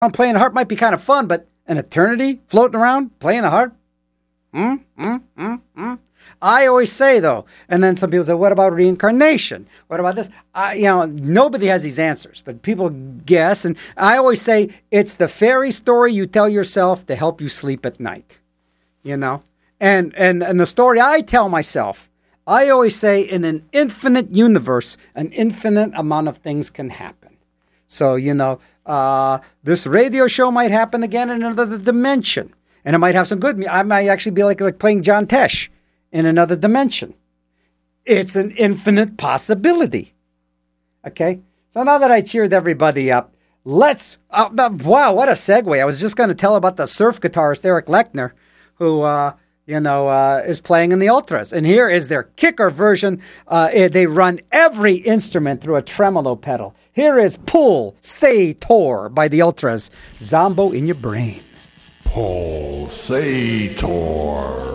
playing a harp might be kind of fun, but an eternity floating around playing a harp? I always say, though, and then some people say, what about reincarnation? What about this? Nobody has these answers, but people guess. And I always say it's the fairy story you tell yourself to help you sleep at night, And the story I tell myself, I always say in an infinite universe, an infinite amount of things can happen. So, this radio show might happen again in another dimension. And it might have some good. I might actually be like playing John Tesh in another dimension. It's an infinite possibility. Okay? So now that I cheered everybody up, wow, what a segue. I was just going to tell about the surf guitarist Eric Lechner, who, is playing in the Ultras. And here is their kicker version. They run every instrument through a tremolo pedal. Here is Pulsator by the Ultras. Zombo in your brain. Pulsator.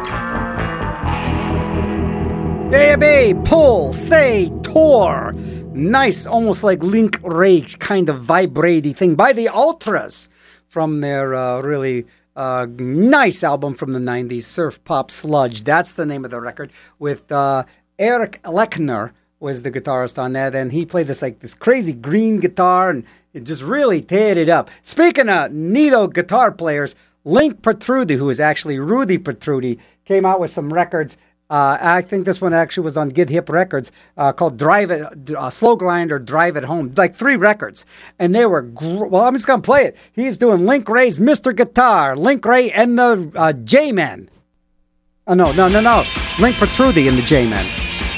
Baby, Pulsator. Nice, almost like Link Ray kind of vibraty thing by the Ultras from their really nice album from the 90s, Surf Pop Sludge. That's the name of the record, with Eric Lechner was the guitarist on that, and he played this crazy green guitar, and it just really teared it up. Speaking of neato guitar players, Link Petrudi, who is actually Rudy Petrudi, came out with some records. I think this one actually was on Get Hip Records, called Drive It, Slow Grind or Drive It Home, like 3 records. And they were, well, I'm just going to play it. He's doing Link Ray's Mr. Guitar, Link Ray and the J-Men. Oh, no. Link Petrudi and the J-Men.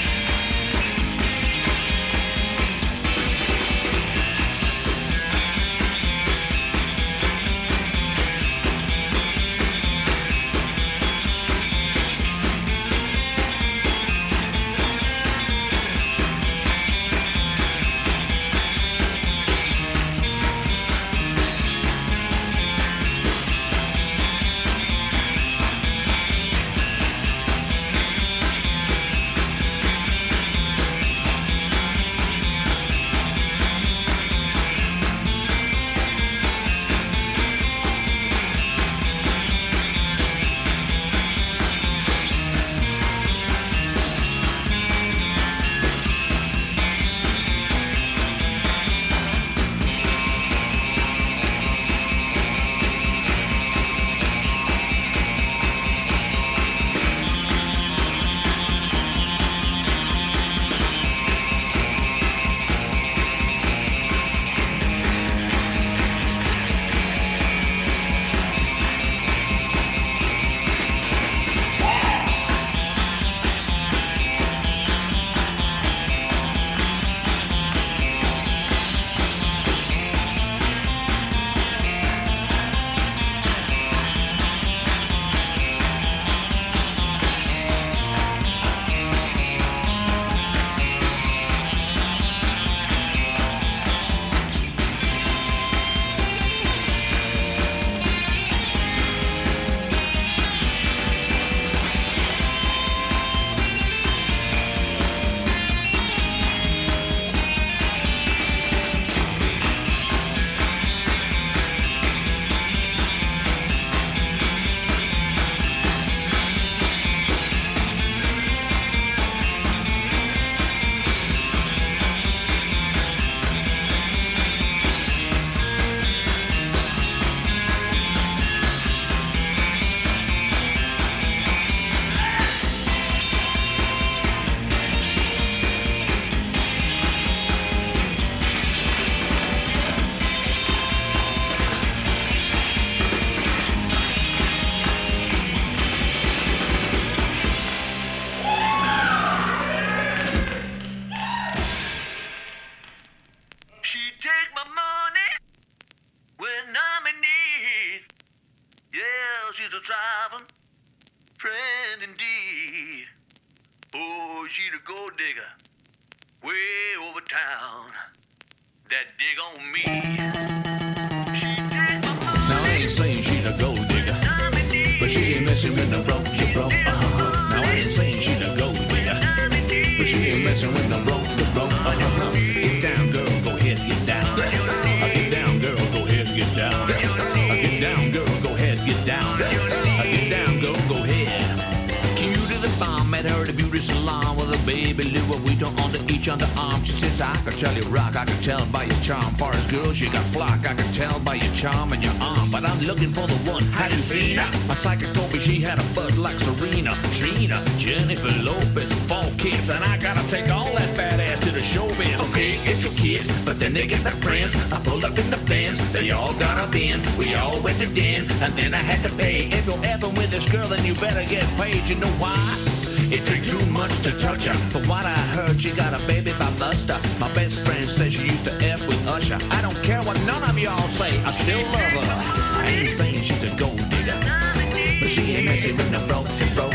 And then I had to pay. If you're effing with this girl, then you better get paid. You know why? It took too much to touch her. From what I heard, she got a baby by Buster. My best friend says she used to F with Usher. I don't care what none of y'all say, I still love her. I ain't saying she's a gold digger, but she ain't messing with no broke.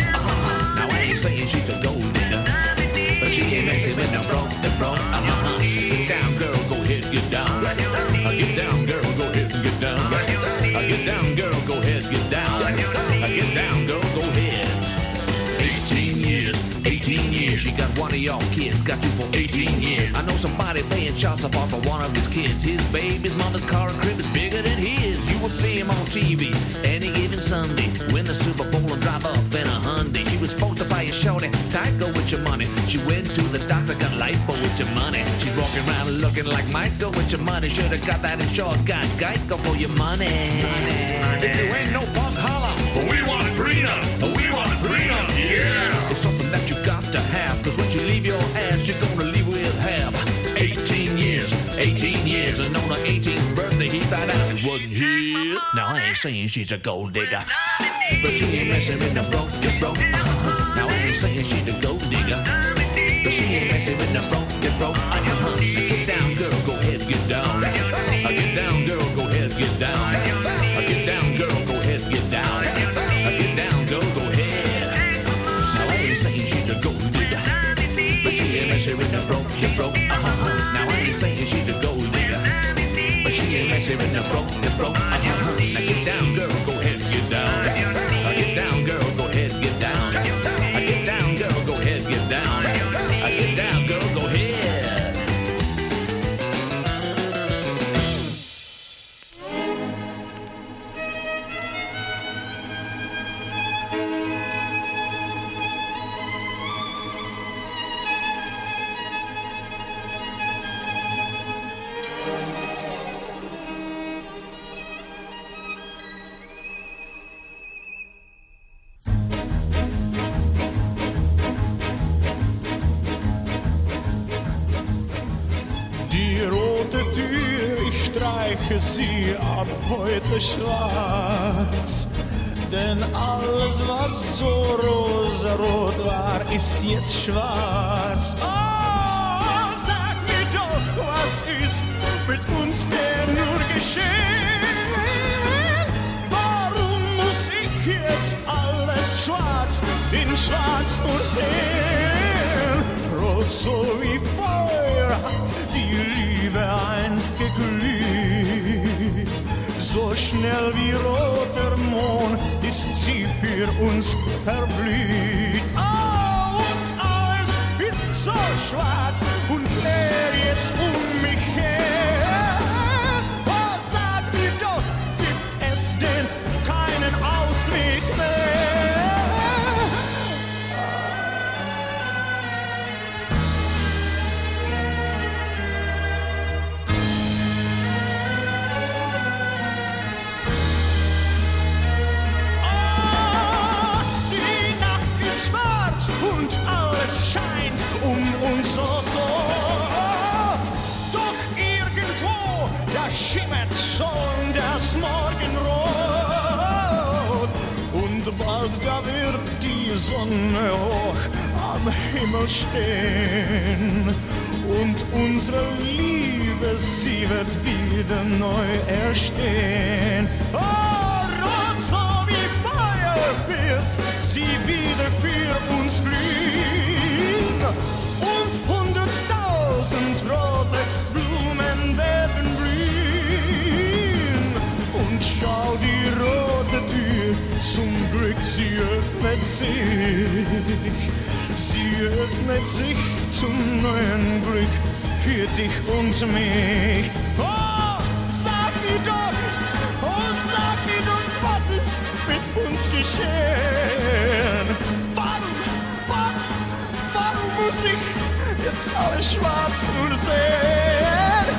Now I ain't saying she's a gold digger, but she ain't messing with no broke. Get down, girl, go ahead, get down. Get down, girl, go ahead and get down. Get down, girl, go ahead, get down. Get down, girl, go ahead. 18 years, she got one of y'all kids got you for 18 years. I know somebody paying child support for one of his kids. His baby's mama's car and crib is bigger than his. You will see him on TV any given Sunday. Win the Super Bowl and drive up in a Hyundai. She was supposed to buy a shorty, Tyco with your money. She went to the doctor, got lipo with your money. She's walking around looking like Michael with your money. Should've got that insured, got Geico for your money. If you ain't no punk, holla. We want a prenup. We want a prenup. Yeah. It's something that you got to have, cause when you leave your ass, you're gonna leave with half. 18 years, 18 years, and on her 18th birthday, he found out it wasn't his. Now I ain't saying she's a gold digger, but she ain't messing with the broke, get broke. Now I ain't saying she's a gold digger, but she ain't messing with the broke, get broke. Get down, girl, go ahead, get down. Get down, girl, go ahead, get down. Get down, girl, go ahead, get down. Get down, girl, go ahead. Now I ain't saying she's a gold digger, but she ain't messing with the broke, get broke. Now I ain't saying she's a gold digger, but she ain't messing with the broke, get broke. Now get down, girl, go ahead, get down. Get down, girl, go ahead, get down. Get down, girl, go ahead, get down. Get down, girl, go ahead. Sie ab heute schwarz, denn alles, was so rosarot war, ist jetzt schwarz. Oh, sag mir doch, was ist mit uns denn nur geschehen? Warum muss ich jetzt alles schwarz in schwarz nur sehen? Rot so wie Feuer hat die Liebe einst geglüht. So schnell wie roter Mond ist sie für uns verblüht. Oh, und alles ist so schwarz und leer jetzt um mich her. Oh, sag mir doch, gibt es denn keinen Ausweg mehr? So doch irgendwo, da schimmert schon das Morgenrot. Und bald, da wird die Sonne hoch am Himmel stehen. Und unsere Liebe, sie wird wieder neu erstehen. Oh, rot so wie Feuer wird sie wieder für uns blühen. Und 100.000 rote Blumen werden blühen. Und schau, die rote Tür, zum Glück, sie öffnet sich. Sie öffnet sich zum neuen Glück für dich und mich. Oh, sag mir doch, was ist mit uns geschehen? Warum muss ich jetzt alles schwarz nur sehen?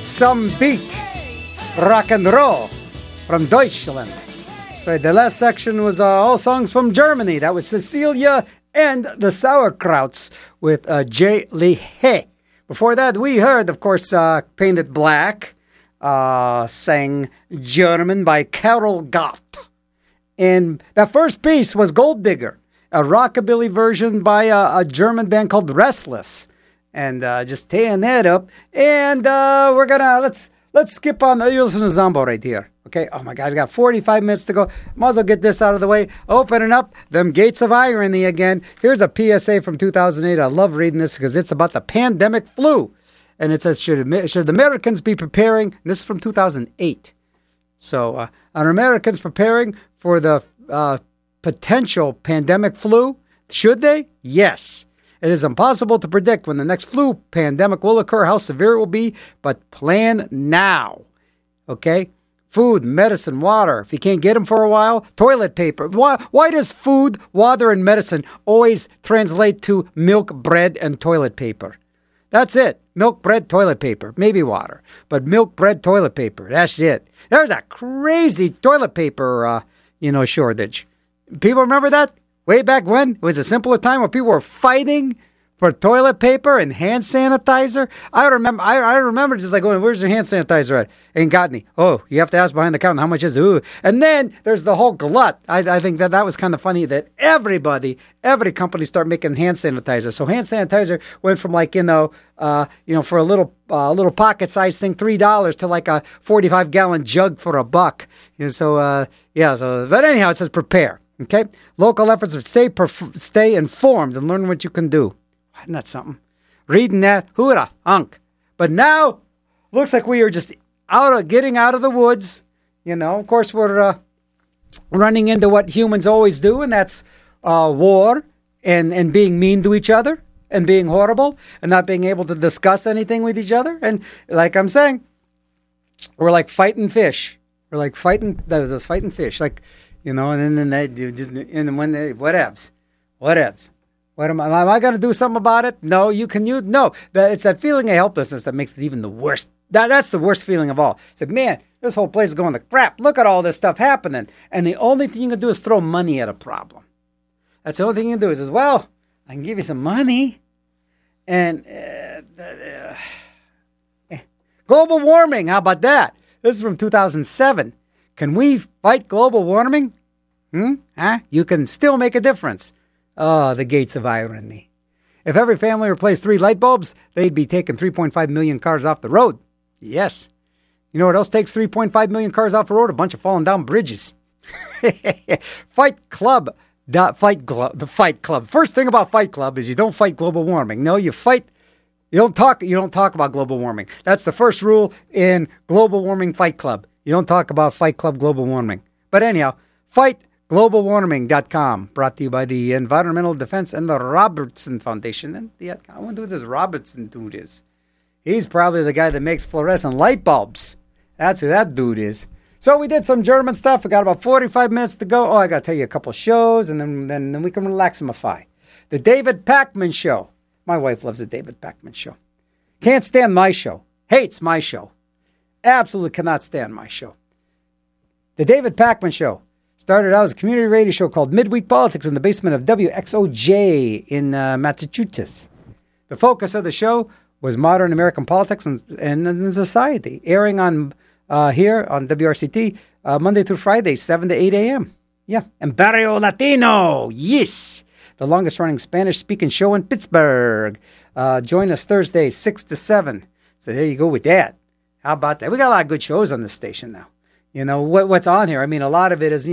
some beat. Rock and roll from Deutschland. So the last section was all songs from Germany. That was Cecilia and the Sauerkrauts with J. Lee. Before that, we heard, of course, Painted Black, sang German by Carol Gott. And that first piece was Gold Digger, a rockabilly version by a German band called Restless. And just tearing that up. And we're going to, let's skip on, you listen to Zombo right here. Okay, oh my God, I got 45 minutes to go. Might as well get this out of the way. Opening up them gates of irony again. Here's a PSA from 2008. I love reading this because it's about the pandemic flu. And it says, should Americans be preparing? This is from 2008. So, are Americans preparing for the potential pandemic flu? Should they? Yes. It is impossible to predict when the next flu pandemic will occur, how severe it will be, but plan now. Okay? Food, medicine, water. If you can't get them for a while, toilet paper. Why does food, water, and medicine always translate to milk, bread, and toilet paper? That's it. Milk, bread, toilet paper. Maybe water. But milk, bread, toilet paper. That's it. There's a crazy toilet paper, shortage. People remember that? Way back when? It was a simpler time when people were fighting for toilet paper and hand sanitizer. I remember just like going, where's your hand sanitizer at? Ain't got any. Oh, you have to ask behind the counter, how much is it? Ooh. And then there's the whole glut. I think that was kind of funny that every company started making hand sanitizer. So hand sanitizer went from for a little pocket-sized thing, $3 to like a 45-gallon jug for $1. And so, but anyhow, it says prepare. Okay? Local efforts to stay informed and learn what you can do. Isn't that something? Reading that, who would have thunk? But now, looks like we are just getting out of the woods. Of course, we're running into what humans always do, and that's war and being mean to each other and being horrible and not being able to discuss anything with each other. And like I'm saying, we're like fighting fish. We're like fighting fish. Like, and then they just, and when they, whatevs. What am I going to do something about it? No, no. It's that feeling of helplessness that makes it even the worst. That's the worst feeling of all. It's like, man, this whole place is going to crap. Look at all this stuff happening. And the only thing you can do is throw money at a problem. That's the only thing you can do is well, I can give you some money. And global warming, how about that? This is from 2007. Can we fight global warming? You can still make a difference. Oh, the gates of irony. If every family replaced 3 light bulbs, they'd be taking 3.5 million cars off the road. Yes. You know what else takes 3.5 million cars off the road? A bunch of falling down bridges. Fight Club. The Fight Club. First thing about Fight Club is you don't fight global warming. No, you fight. You don't talk about global warming. That's the first rule in Global Warming Fight Club. You don't talk about Fight Club global warming. But anyhow, FightGlobalWarming.com, brought to you by the Environmental Defense and the Robertson Foundation. And I wonder who this Robertson dude is. He's probably the guy that makes fluorescent light bulbs. That's who that dude is. So we did some German stuff. We got about 45 minutes to go. Oh, I got to tell you a couple shows, and then we can relaximify. The David Pakman Show. My wife loves the David Pakman Show. Can't stand my show. Hates my show. Absolutely cannot stand my show. The David Pakman Show started out as a community radio show called Midweek Politics in the basement of WXOJ in Massachusetts. The focus of the show was modern American politics and society, airing on here on WRCT Monday through Friday, 7 to 8 a.m. Yeah, and Barrio Latino, yes, the longest-running Spanish-speaking show in Pittsburgh. Join us Thursday, 6 to 7. So there you go with that. How about that? We got a lot of good shows on this station now. What's on here? I mean, a lot of it is,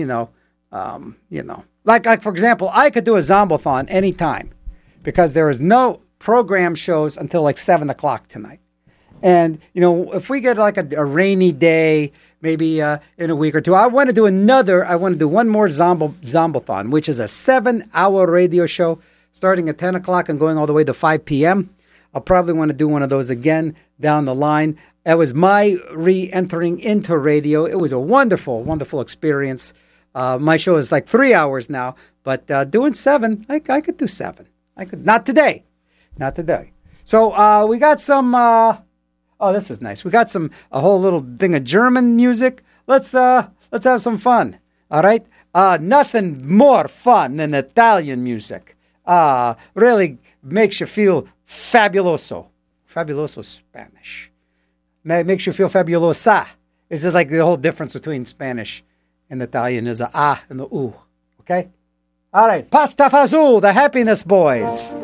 like for example, I could do a Zombothon anytime because there is no program shows until like 7 o'clock tonight. And, if we get like a rainy day, maybe in a week or two, I want to do one more Zombothon, which is a 7-hour radio show starting at 10 o'clock and going all the way to 5 p.m. I'll probably want to do one of those again down the line. It was my re-entering into radio. It was a wonderful, wonderful experience. My show is like 3 hours now, but doing 7, I could do 7. Not today. So we got some, Oh, this is nice. We got a whole little thing of German music. Let's have some fun. All right. Nothing more fun than Italian music. Really makes you feel fabuloso. Fabuloso is Spanish. Makes you feel fabulosa. This is like the whole difference between Spanish and Italian is a and the u. Okay? All right. Pasta Fazool, the Happiness Boys.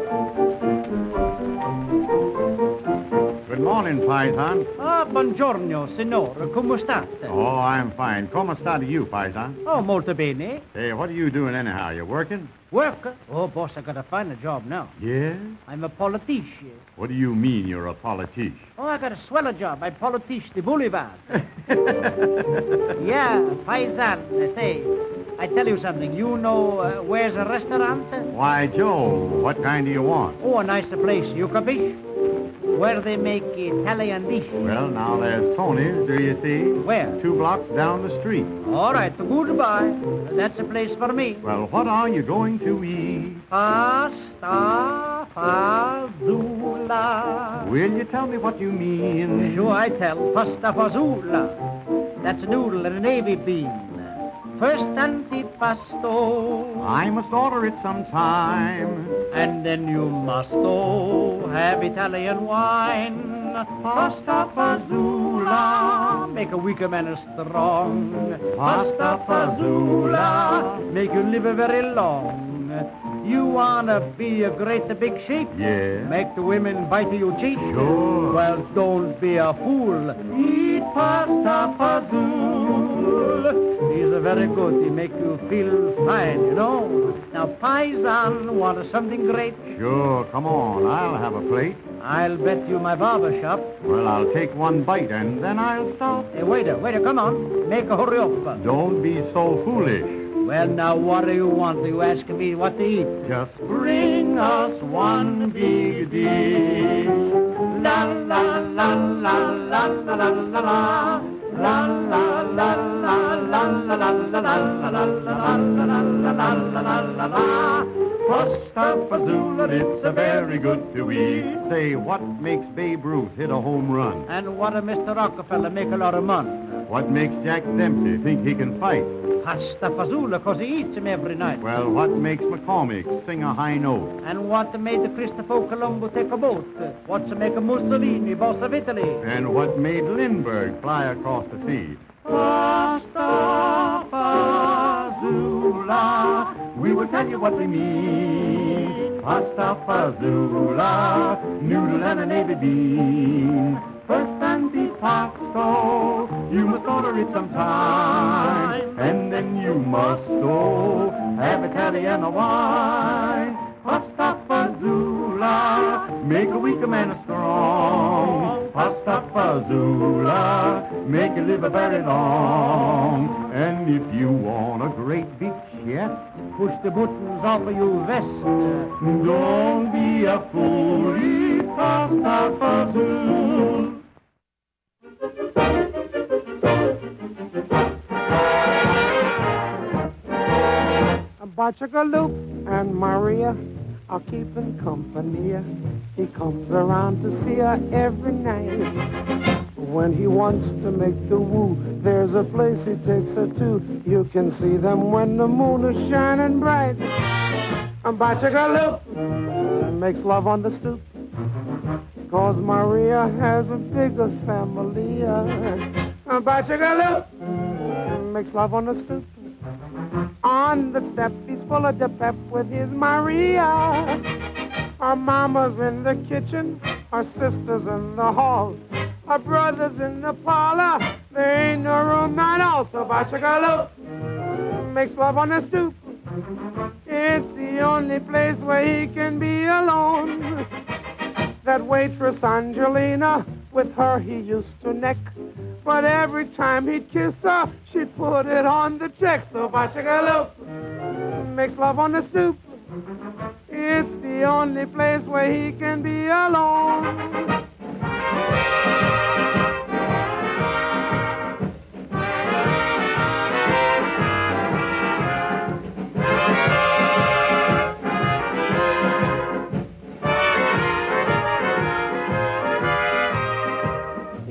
Good morning, Paisan. Buongiorno, signore. Come state? Oh, I'm fine. Come state you, Paisan? Oh, molto bene. Hey, what are you doing anyhow? You working? Work? Oh, boss, I gotta find a job now. Yes? I'm a politician. What do you mean you're a politician? Oh, I got a swell job. I'm politician, the boulevard. Yeah, paisan. Say, I tell you something. You know where's a restaurant? Why, Joe, what kind do you want? Oh, a nice place. You capiche? Where they make Italian dish. Well, now there's Tony's, do you see? Where? 2 blocks down the street. All right, goodbye. That's a place for me. Well, what are you going to eat? Pasta fazola. Will you tell me what you mean? Sure, I tell. Pasta fazola. That's a noodle and a navy bean. First antipasto. I must order it sometime. And then you must have Italian wine. Pasta fazola. Make a weaker man strong. Pasta fazola. Make you live very long. You wanna be a great big sheep? Yeah. Make the women bite you cheek? Sure. Well, don't be a fool. Eat pasta fazool. He's very good. He make you feel fine, you know. Now, paisan, want something great? Sure, come on. I'll have a plate. I'll bet you my barber shop. Well, I'll take one bite and then I'll stop. Hey, waiter, come on. Make a hurry up. Don't be so foolish. Well, now, what do you want? You ask me what to eat. Just bring us one big dish. La la la la la la la la la. La la la la la la la la la la la la la. Pasta fazool, it's a very good to eat. Say, what makes Babe Ruth hit a home run? And what a Mr. Rockefeller make a lot of money? What makes Jack Dempsey think he can fight? Pasta fazool, 'cause he eats him every night. Well, what makes McCormick sing a high note? And what made the Christopher Colombo take a boat? What's make a Mussolini, boss of Italy? And what made Lindbergh fly across the sea? Pasta fazool. We will tell you what we mean. Pasta fazool, noodle and a navy bean. First antipasto, you must order it sometime. And then you must have Italian wine. Pasta fazool, make a weaker man strong. Pasta fazool, make you live very long. And if you want a great big chest, Push the buttons off of your vest. don't be a fool, eat pasta fazool. Bachagaloop and Maria are keeping company. He comes around to see her every night. When he wants to make the woo, there's a place he takes her to. You can see them when the moon is shining bright. Bachagaloop makes love on the stoop, 'cause Maria has a bigger family. Bachagaloop makes love on the stoop. On the step, he's full of the pep with his Maria. Her mama's in the kitchen, her sister's in the hall, her brother's in the parlor. There ain't no room at all. So Bachagaloop makes love on the stoop. It's the only place where he can be alone. That waitress Angelina, with her he used to neck. But every time he'd kiss her, she'd put it on the check. So Bachagaloop makes love on the stoop. It's the only place where he can be alone.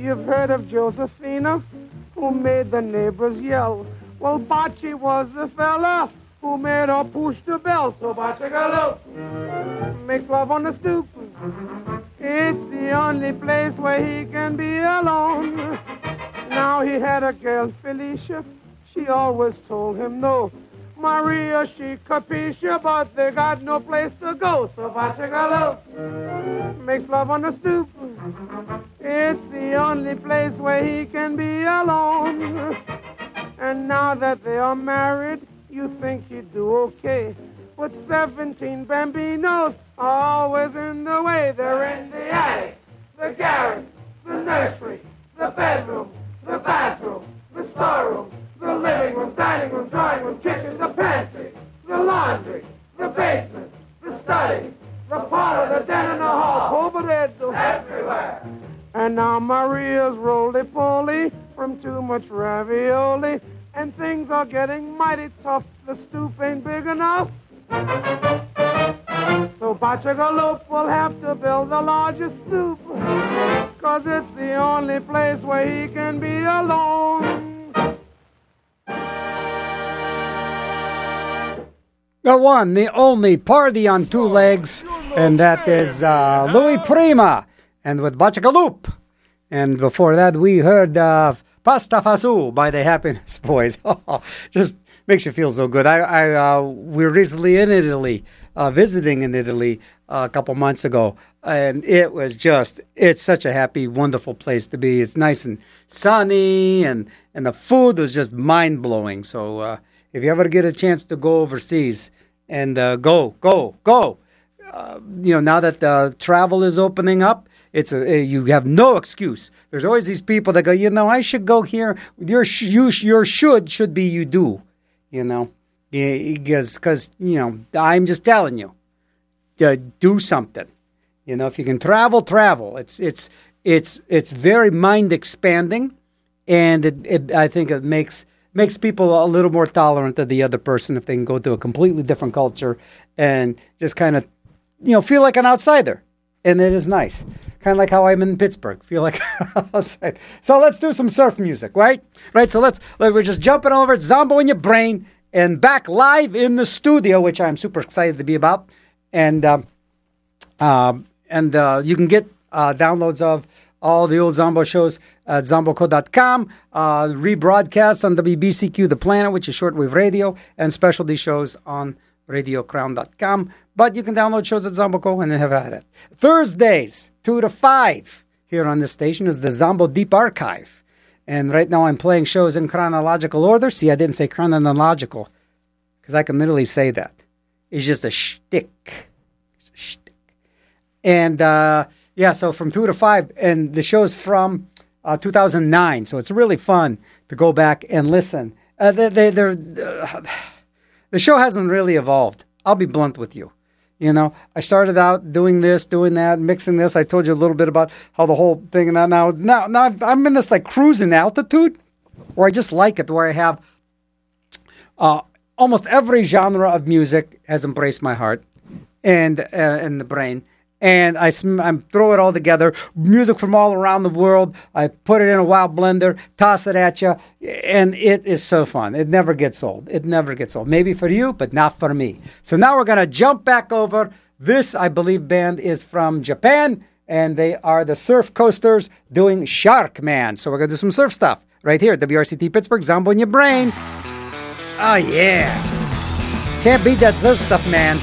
You've heard of Josephina, who made the neighbors yell. Well, Bocce was the fella who made her push the bell. So Bocce-galoo makes love on the stoop. It's the only place where he can be alone. Now he had a girl, Felicia. She always told him no. Maria, she capisce, but they got no place to go. So Bocce-galoo makes love on the stoop. It's the only place where he can be alone. And now that they are married, you think he'd do okay. But 17 bambinos are always in the way. They're in the attic, the garret, the nursery, the bedroom, the bathroom, the storeroom, the living room, dining room, drawing room, kitchen, the pantry, the laundry, the basement, the study, the parlor, the den, and the hall. Overhead, everywhere. And now Maria's roly-poly from too much ravioli, and things are getting mighty tough. The stoop ain't big enough. So Bocce-galoo will have to build the largest stoop, 'cause it's the only place where he can be alone. The one, the only party on two legs, and that is Louis Prima, and with Bocce-galoo. And before that, we heard Pasta Fazool by the Happiness Boys. Just makes you feel so good. We were recently in Italy, visiting in Italy a couple months ago, and it's such a happy, wonderful place to be. It's nice and sunny, and the food was just mind-blowing. So if you ever get a chance to go overseas, and go. Now that the travel is opening up, you have no excuse. There's always these people that go, I should go here. Your should be you do, because I'm just telling you, do something. If you can travel. It's very mind expanding, and I think it makes people a little more tolerant of the other person if they can go to a completely different culture and just kind of feel like an outsider. And it is nice. Kind of like how I'm in Pittsburgh. Feel like outside. So let's do some surf music, right? Right, so we're just jumping over. It's Zombo in Your Brain. And back live in the studio, which I'm super excited to be about. And you can get downloads of all the old Zombo shows at zomboco.com, rebroadcasts on WBCQ The Planet, which is shortwave radio, and specialty shows on radiocrown.com. But you can download shows at Zomboco and have at it. Thursdays, 2 to 5, here on this station is the Zombo Deep Archive. And right now I'm playing shows in chronological order. See, I didn't say chronological, because I can literally say that. It's just a shtick. And, so from 2 to 5, and the show's from 2009, so it's really fun to go back and listen. The show hasn't really evolved. I'll be blunt with you. I started out doing this, doing that, mixing this. I told you a little bit about how the whole thing, and now I'm in this like cruising altitude where I just like it, where I have almost every genre of music has embraced my heart and the brain. And I throw it all together, music from all around the world. I put it in a wild blender, toss it at you, and it is so fun. It never gets old. Maybe for you, but not for me. So now we're going to jump back over. This, I believe, band is from Japan, and they are the Surf Coasters doing Shark Man. So we're going to do some surf stuff right here at WRCT Pittsburgh, Zombo in Your Brain. Oh, yeah. Can't beat that surf stuff, man.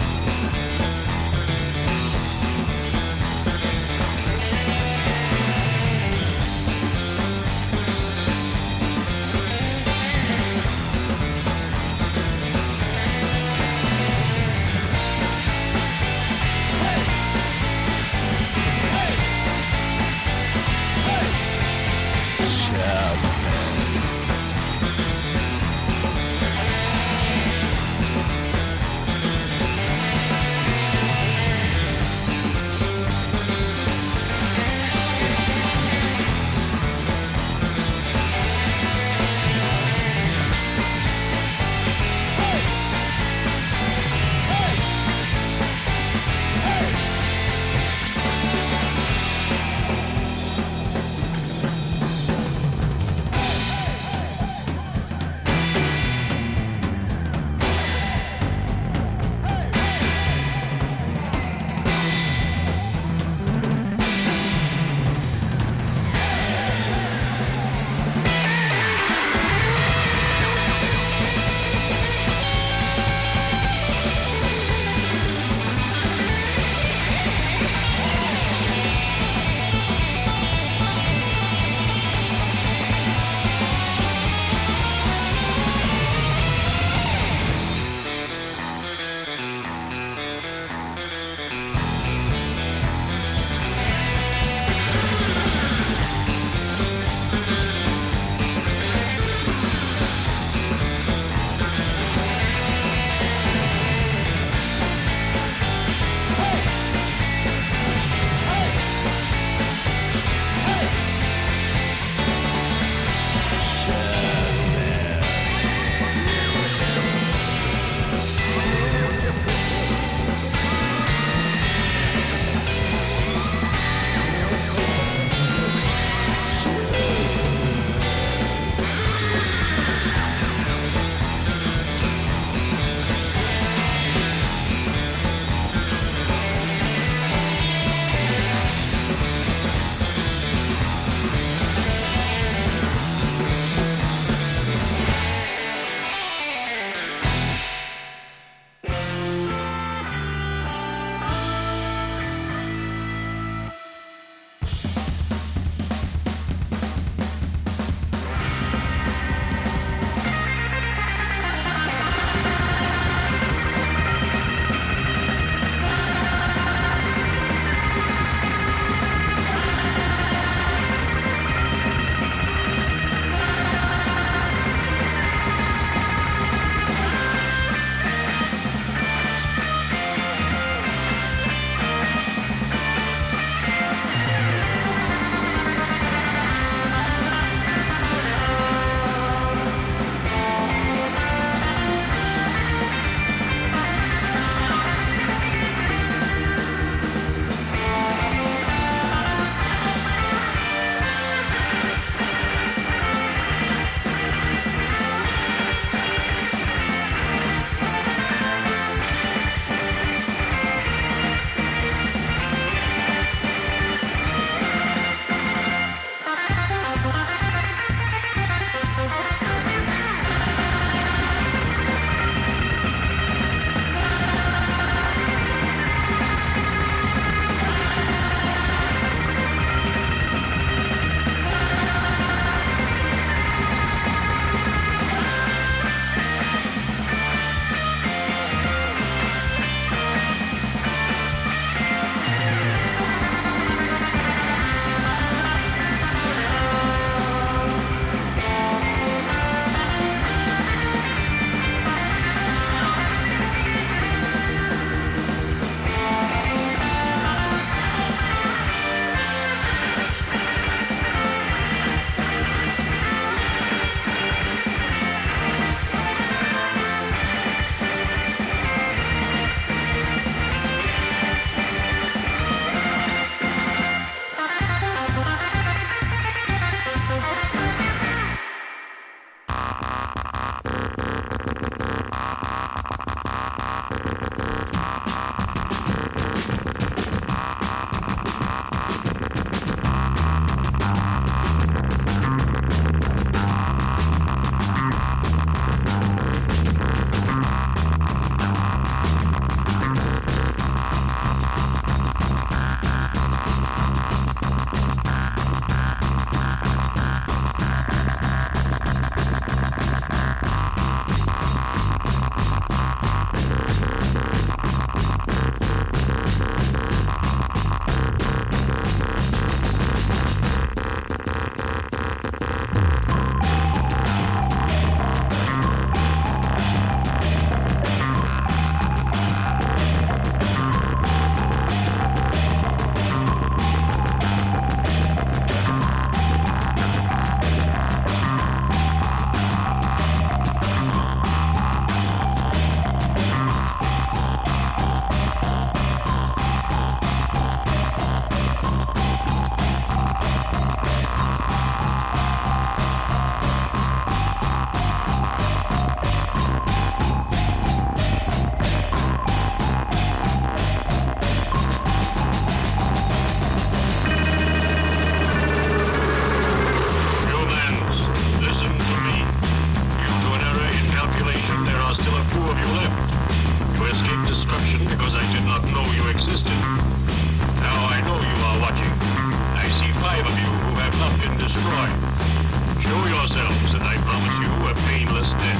time. Show yourselves, and I promise you a painless death.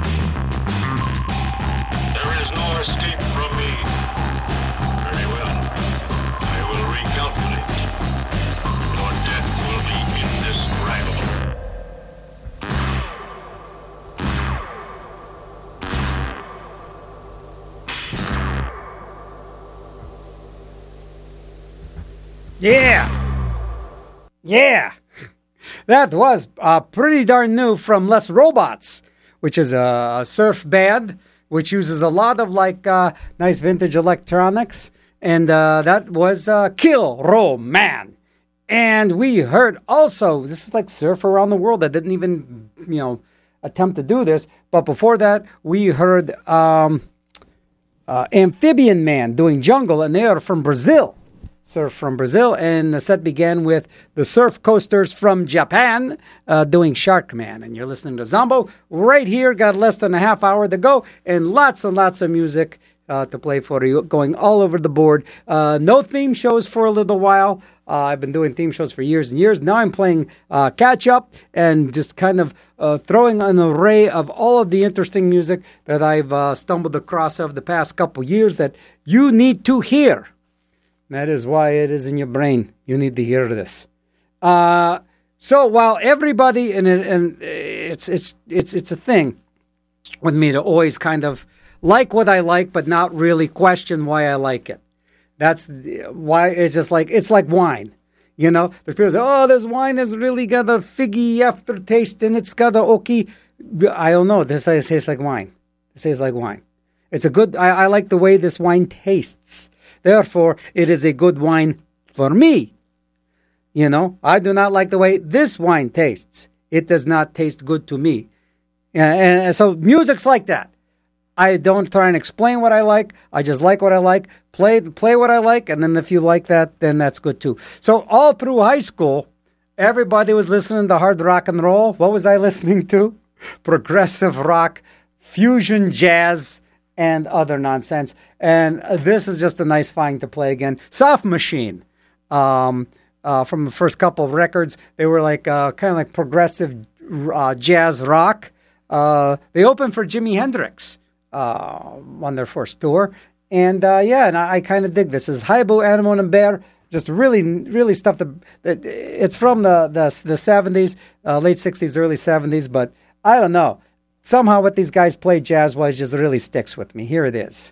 There is no escape from me. Very well. I will recalculate. Your death will be indescribable. Yeah. Yeah. That was pretty darn new from Les Robots, which is a surf band which uses a lot of nice vintage electronics. And that was Kill Roll Man. And we heard also, this is like Surf Around the World. I didn't even, attempt to do this. But before that, we heard Amphibian Man doing Jungle, and they are from Brazil. Surf from Brazil, and the set began with the Surf Coasters from Japan doing Shark Man. And you're listening to Zombo right here. Got less than a half hour to go, and lots of music to play for you, going all over the board. No theme shows for a little while. I've been doing theme shows for years and years. Now I'm playing catch up and just kind of throwing an array of all of the interesting music that I've stumbled across over the past couple years that you need to hear. That is why it is in your brain. You need to hear this. So while everybody, and it's a thing with me to always kind of like what I like, but not really question why I like it. That's why it's like wine. There's people say, oh, this wine has really got a figgy aftertaste and it's got a oaky. I don't know. This tastes like wine. It tastes like wine. It's a good, I like the way this wine tastes. Therefore, it is a good wine for me. I do not like the way this wine tastes. It does not taste good to me. And so music's like that. I don't try and explain what I like. I just like what I like. Play what I like. And then if you like that, then that's good too. So all through high school, everybody was listening to hard rock and roll. What was I listening to? Progressive rock, fusion jazz, and other nonsense. And this is just a nice find to play again. Soft Machine, from the first couple of records, they were kind of like progressive jazz rock. They opened for Jimi Hendrix on their first tour. And and I kind of dig this. This is Haibu, Anemone, and Bear. Just really, really stuff that it's from the 70s, late 60s, early 70s. But I don't know. Somehow what these guys play jazz-wise just really sticks with me. Here it is.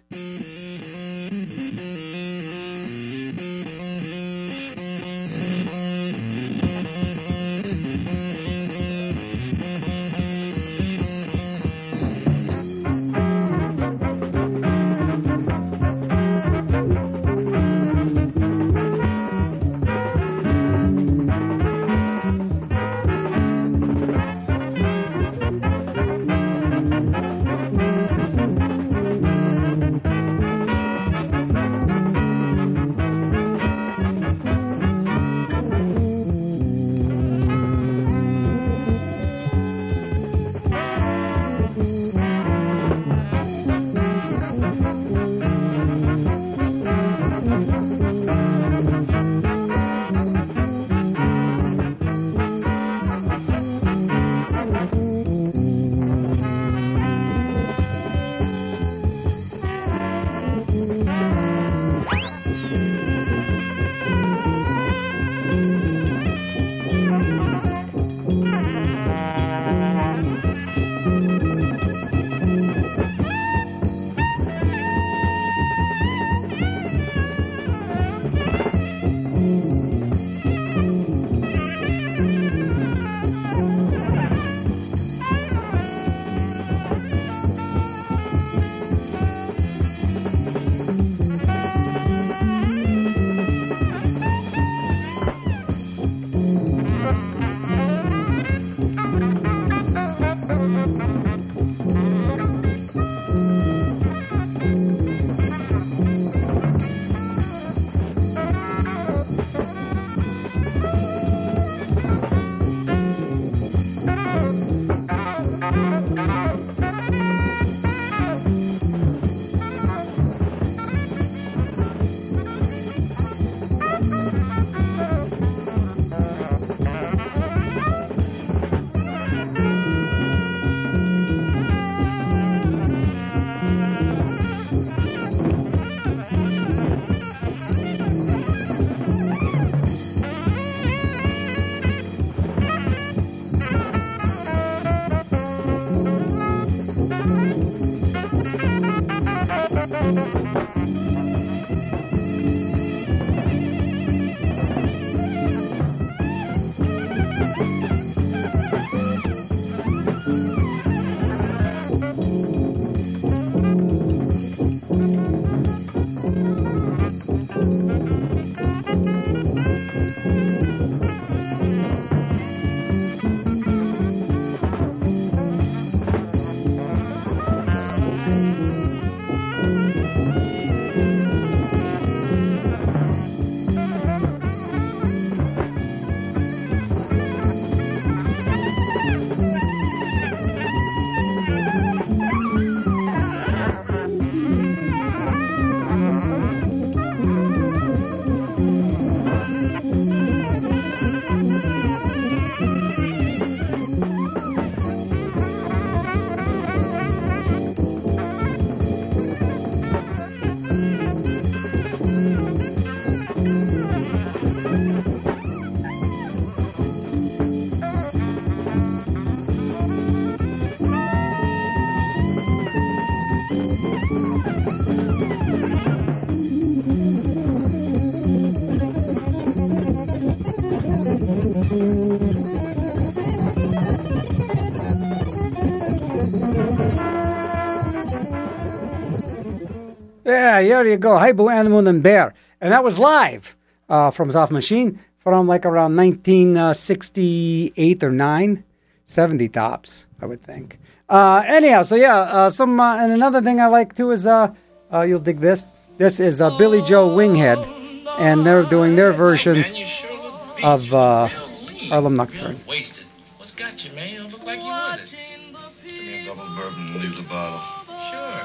Yeah, there you go. Hey, Boo, Animal and Bear. And that was live from Soft Machine from like around 1968 or 9. 70 tops, I would think. Anyhow, so yeah, and another thing I like too is, you'll dig this. This is Billy Joe Winghead, and they're doing their version of Harlem Nocturne. Wasted. What's got you, man? You don't look like you wanted. Give me a double bourbon and leave the bottle. Sure.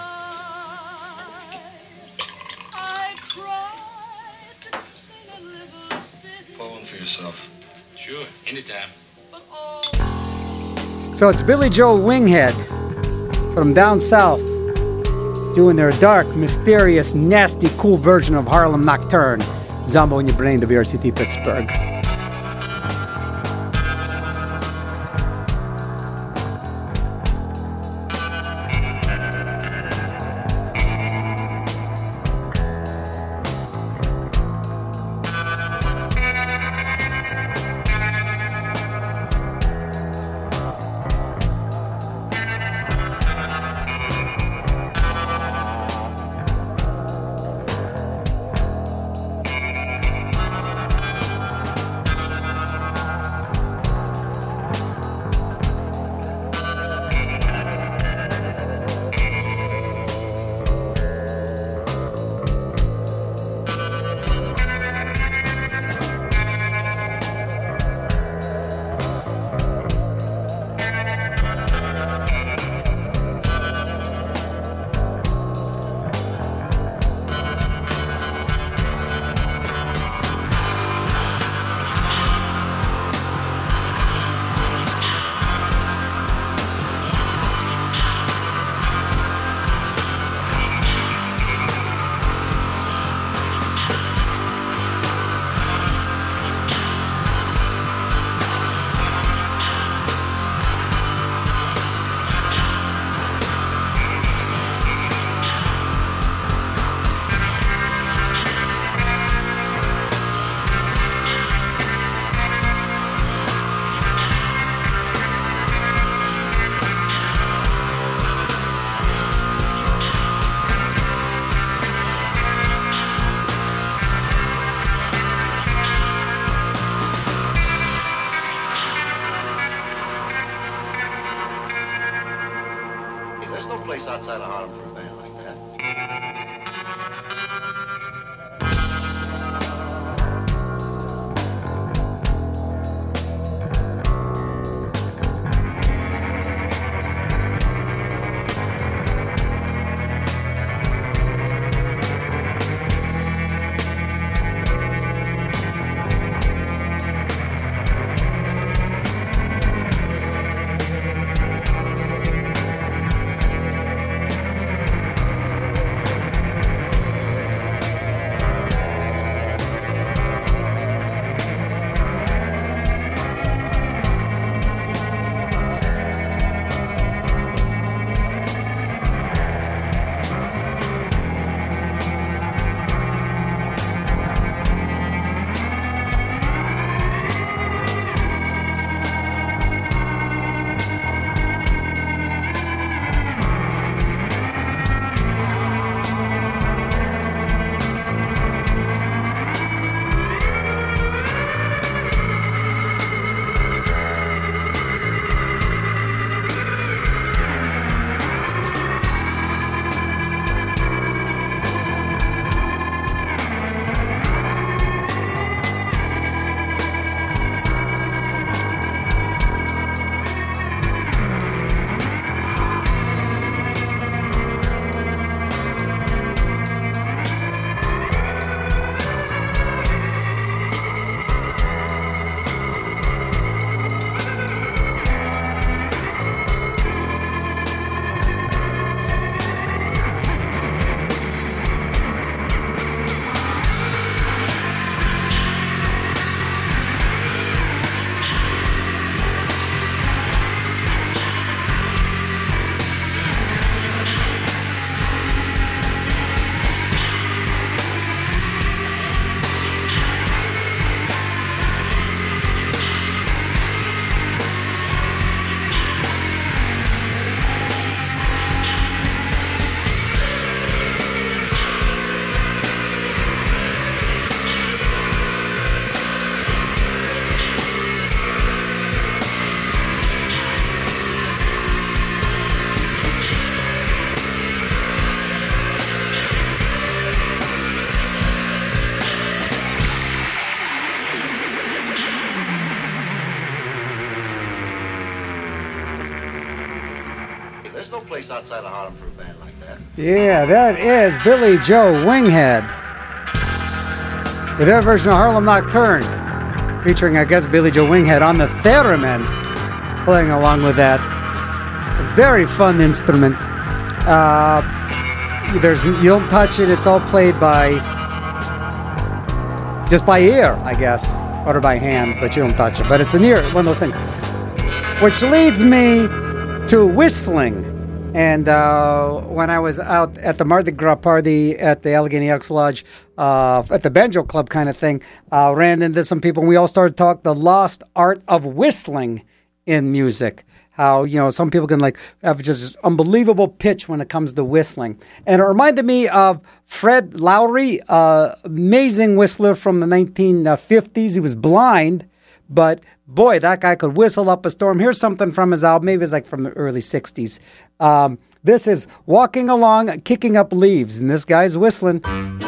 Pour one for yourself. Sure, anytime. So it's Billy Joe Winghead from down south doing their dark, mysterious, nasty, cool version of Harlem Nocturne. Zombo in your brain, WRCT Pittsburgh. Outside of Harlem for a band like that. There's no place outside of Harlem for a band like that. Yeah, that is Billy Joe Winghead with their version of Harlem Nocturne, featuring, I guess, Billy Joe Winghead on the theremin, playing along with that. A very fun instrument. You don't touch it. It's all played by just by ear, I guess, or by hand, but you don't touch it. But it's an ear, one of those things. Which leads me to whistling. And when I was out at the Mardi Gras party at the Allegheny Elks Lodge, at the Banjo Club kind of thing, ran into some people, and we all started to talk the lost art of whistling in music. How, some people can have just unbelievable pitch when it comes to whistling. And it reminded me of Fred Lowry, amazing whistler from the 1950s. He was blind, but boy, that guy could whistle up a storm. Here's something from his album. Maybe it's from the early 60s. This is Walking Along, Kicking Up Leaves, and this guy's whistling.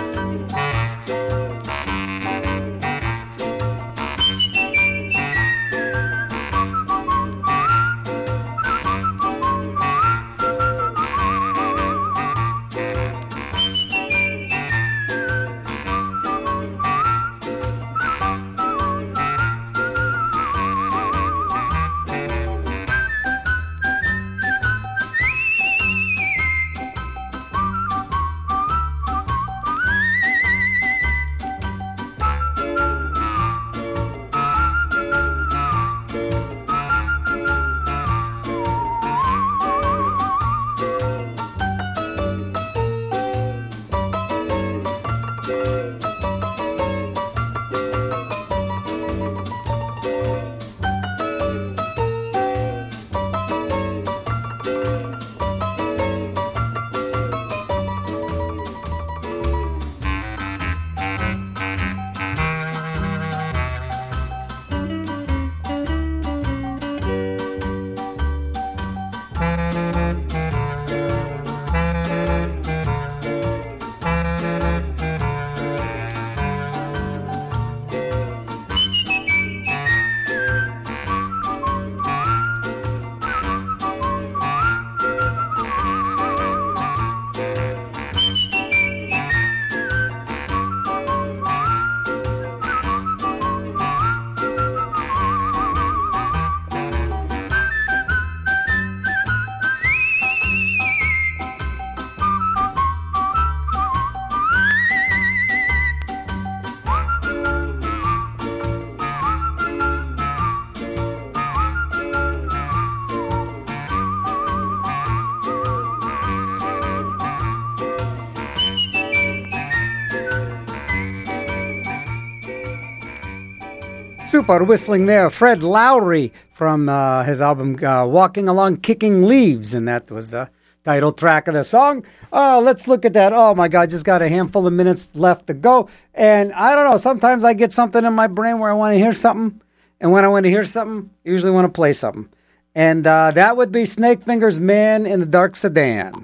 Super whistling there, Fred Lowry from his album Walking Along, Kicking Leaves, and that was the title track of the song. Let's look at that. Oh my God, just got a handful of minutes left to go. And I don't know, sometimes I get something in my brain where I want to hear something. And when I want to hear something, I usually want to play something. And that would be Snake Fingers' Man in the Dark Sedan.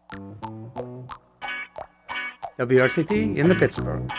WRCT in the Pittsburgh.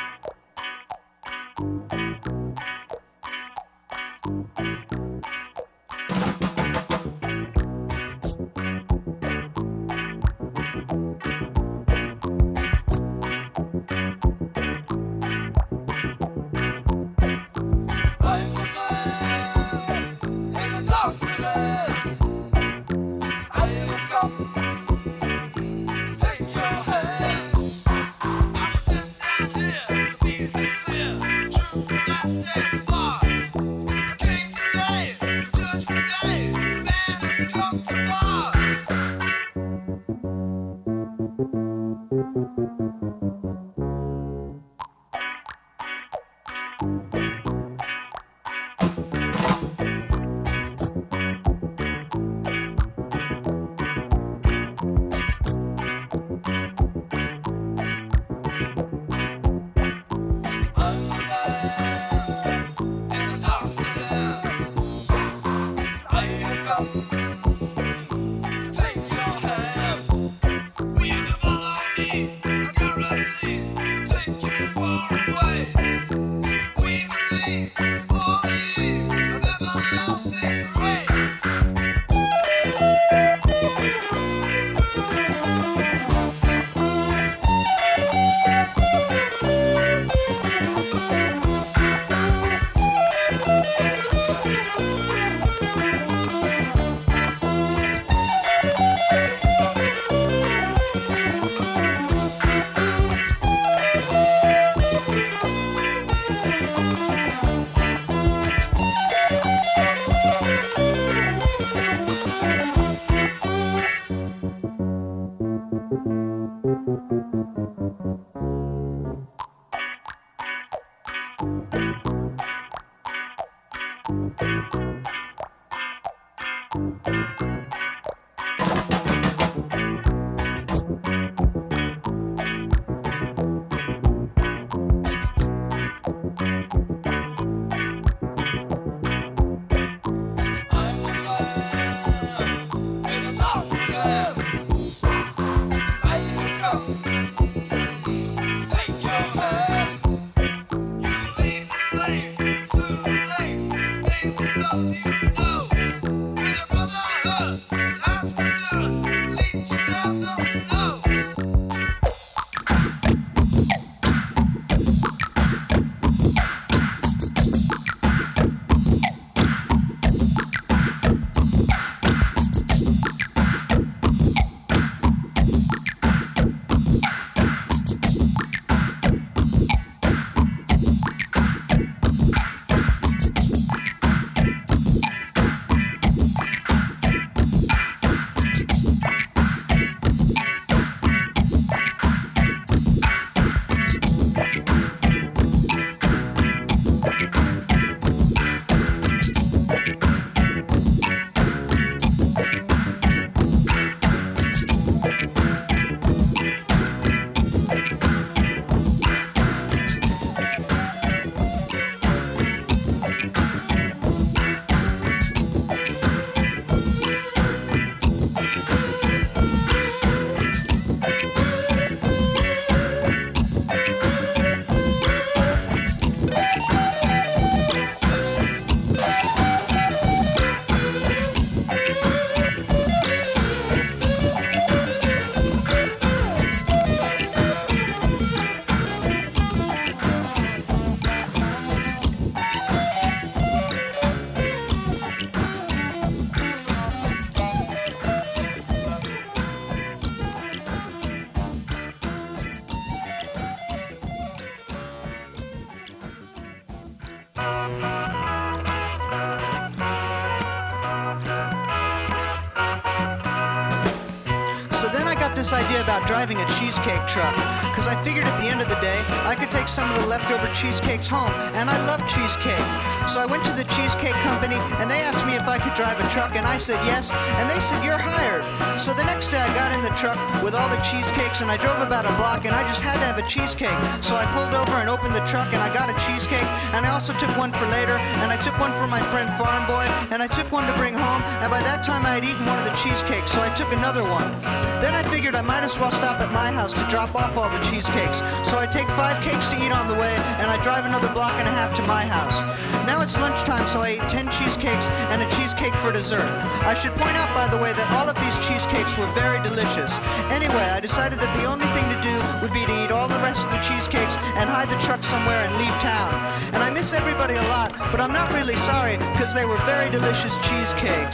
This idea about driving a cheesecake truck, because I figured at the end of the day I could take some of the leftover cheesecakes home, and I love cheesecake. So I went to the cheesecake company and they asked me if I could drive a truck, and I said yes, and they said you're hired. So the next day I got in the truck with all the cheesecakes and I drove about a block and I just had to have a cheesecake. So I pulled over and opened the truck and I got a cheesecake, and I also took one for later, and I took one for my friend Farm Boy, and I took one to bring home, and by that time I had eaten one of the cheesecakes, so I took another one. Then I figured I might as well stop at my house to drop off all the cheesecakes. So I take 5 cakes to eat on the way, and I drive another block and a half to my house. Now it's lunchtime, so I ate 10 cheesecakes and a cheesecake for dessert. I should point out, by the way, that all of these cheesecakes were very delicious. Anyway, I decided that the only thing to do would be to eat all the rest of the cheesecakes and hide the truck somewhere and leave town. And I miss everybody a lot, but I'm not really sorry, because they were very delicious cheesecakes.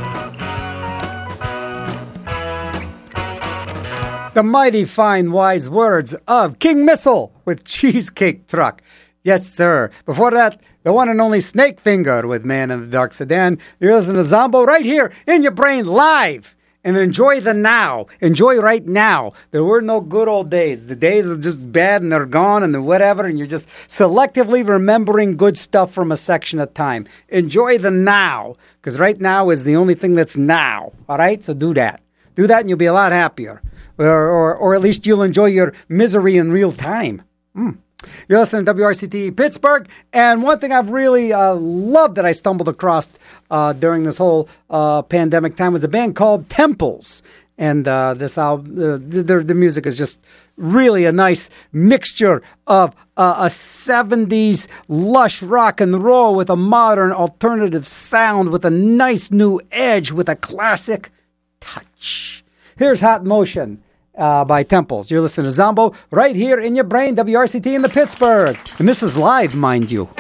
The mighty fine wise words of King Missile with Cheesecake Truck. Yes, sir. Before that, the one and only Snake Finger with Man in the Dark Sedan. You're listening to Zombo right here in your brain live. And enjoy the now. Enjoy right now. There were no good old days. The days are just bad and they're gone and whatever, and you're just selectively remembering good stuff from a section of time. Enjoy the now, because right now is the only thing that's now. All right? So do that. Do that and you'll be a lot happier. Or at least you'll enjoy your misery in real time. You're listening to WRCT Pittsburgh, and one thing I've really loved that I stumbled across during this whole pandemic time was a band called Temples. And this album, the music is just really a nice mixture of a 70s lush rock and roll with a modern alternative sound with a nice new edge with a classic touch. Here's Hot Motion by Temples. You're listening to Zombo right here in your brain, WRCT in the Pittsburgh. And this is live, mind you.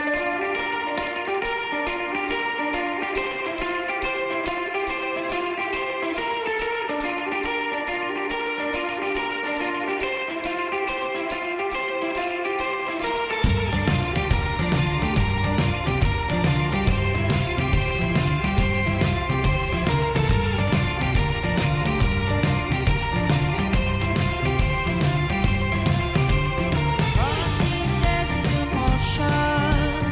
Motion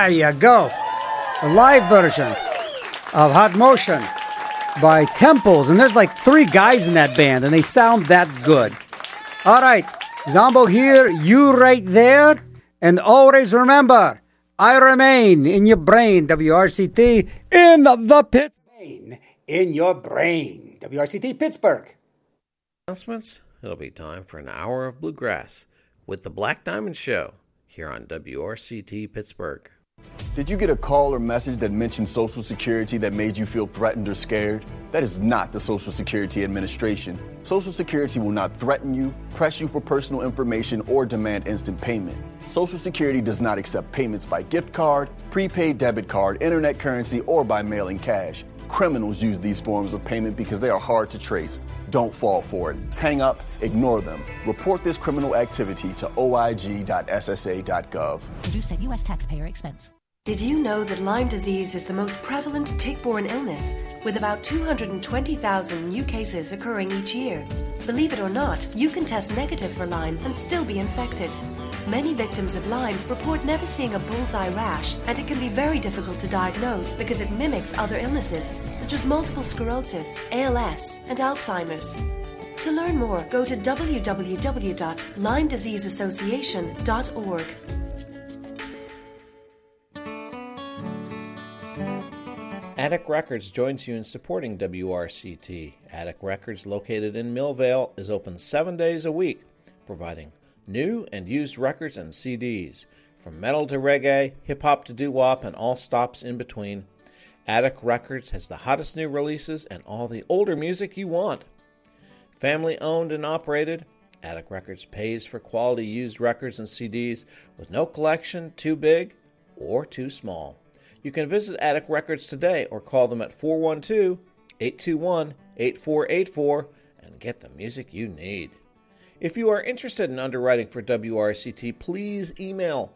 There you go. The live version of Hot Motion by Temples. And there's like 3 guys in that band, and they sound that good. All right. Zombo here, you right there. And always remember, I remain in your brain. WRCT in the Pittsburgh. In your brain. WRCT Pittsburgh. Announcements. It'll be time for an hour of bluegrass with the Black Diamond Show here on WRCT Pittsburgh. Did you get a call or message that mentioned Social Security that made you feel threatened or scared? That is not the Social Security Administration. Social Security will not threaten you, press you for personal information, or demand instant payment. Social Security does not accept payments by gift card, prepaid debit card, internet currency, or by mailing cash. Criminals use these forms of payment because they are hard to trace. Don't fall for it. Hang up, ignore them. Report this criminal activity to oig.ssa.gov. Produced at U.S. taxpayer expense. Did you know that Lyme disease is the most prevalent tick-borne illness, with about 220,000 new cases occurring each year? Believe it or not, you can test negative for Lyme and still be infected. Many victims of Lyme report never seeing a bullseye rash, and it can be very difficult to diagnose because it mimics other illnesses, such as multiple sclerosis, ALS, and Alzheimer's. To learn more, go to www.LymeDiseaseAssociation.org. Attic Records joins you in supporting WRCT. Attic Records, located in Millvale, is open 7 days a week, providing new and used records and CDs. From metal to reggae, hip-hop to doo-wop, and all stops in between. Attic Records has the hottest new releases and all the older music you want. Family owned and operated, Attic Records pays for quality used records and CDs with no collection too big or too small. You can visit Attic Records today or call them at 412-821-8484 and get the music you need. If you are interested in underwriting for WRCT, please email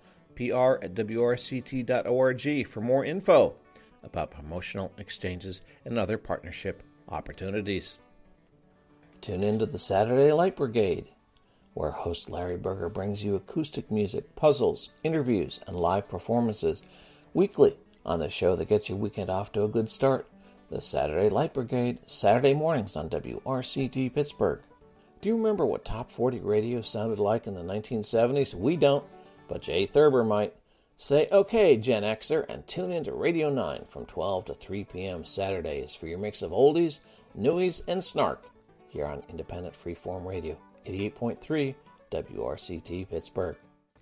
pr@wrct.org for more info about promotional exchanges and other partnership opportunities. Tune in to the Saturday Light Brigade, where host Larry Berger brings you acoustic music, puzzles, interviews, and live performances weekly on the show that gets your weekend off to a good start. The Saturday Light Brigade, Saturday mornings on WRCT Pittsburgh. Do you remember what Top 40 radio sounded like in the 1970s? We don't, but Jay Thurber might. Say okay, Gen Xer, and tune in to Radio 9 from 12 to 3 p.m. Saturdays for your mix of oldies, newies, and snark here on Independent Freeform Radio, 88.3 WRCT Pittsburgh.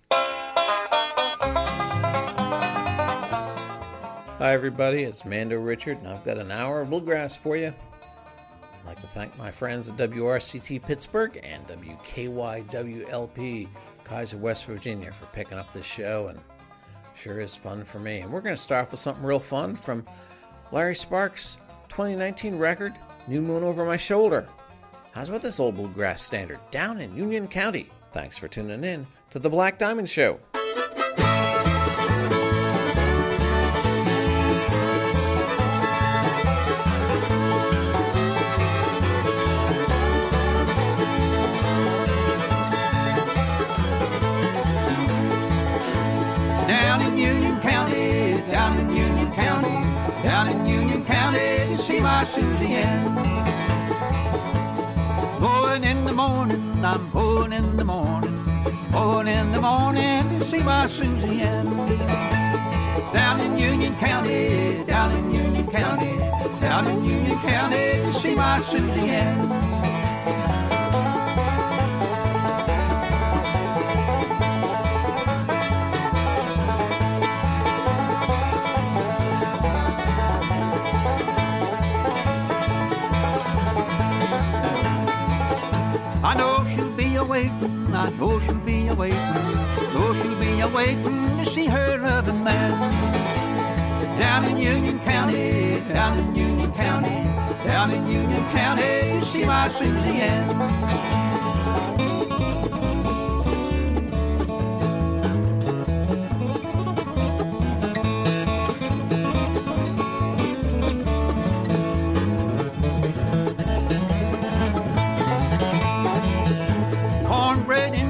Hi everybody, it's Mando Richard, and I've got an hour of bluegrass for you. I'd like to thank my friends at WRCT Pittsburgh and WKYWLP Kaiser, West Virginia for picking up this show, and sure is fun for me. And we're going to start off with something real fun from Larry Sparks' 2019 record, New Moon Over My Shoulder. How's about this old bluegrass standard down in Union County? Thanks for tuning in to The Black Diamond Show. Down in Union County, down in Union County, down in Union County, you see my Susie Ann. Going in the morning, I'm going in the morning, going in the morning to see my Susie Ann. Down in Union County, down in Union County, down in Union County to see my Susie Ann. I know she'll be a-waitin', I know she'll be a-waitin', know she'll be a-waitin' to see her loving man. Down in Union County, down in Union County, down in Union County, to see my Susie Ann.